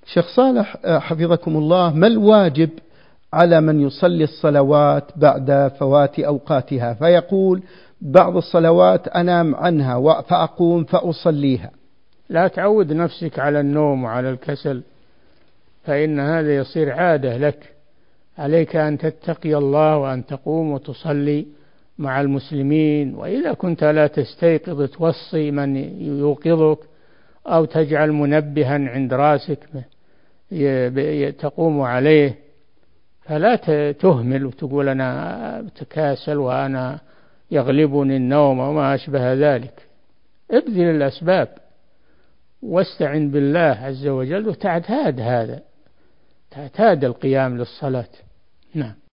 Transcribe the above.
شيخ صالح حفظكم الله، ما الواجب على من يصلي الصلوات بعد فوات أوقاتها، فيقول بعض الصلوات أنام عنها فأقوم فأصليها؟ لا تعود نفسك على النوم وعلى الكسل، فإن هذا يصير عادة لك. عليك أن تتقي الله وأن تقوم وتصلي مع المسلمين، وإذا كنت لا تستيقظ توصي من يوقظك أو تجعل منبها عند راسك تقوم عليه، فلا تهمل وتقول أنا أتكاسل وأنا يغلبني النوم وما أشبه ذلك. ابذل الأسباب واستعن بالله عز وجل وتعتاد هذا، تعتاد القيام للصلاة. نعم.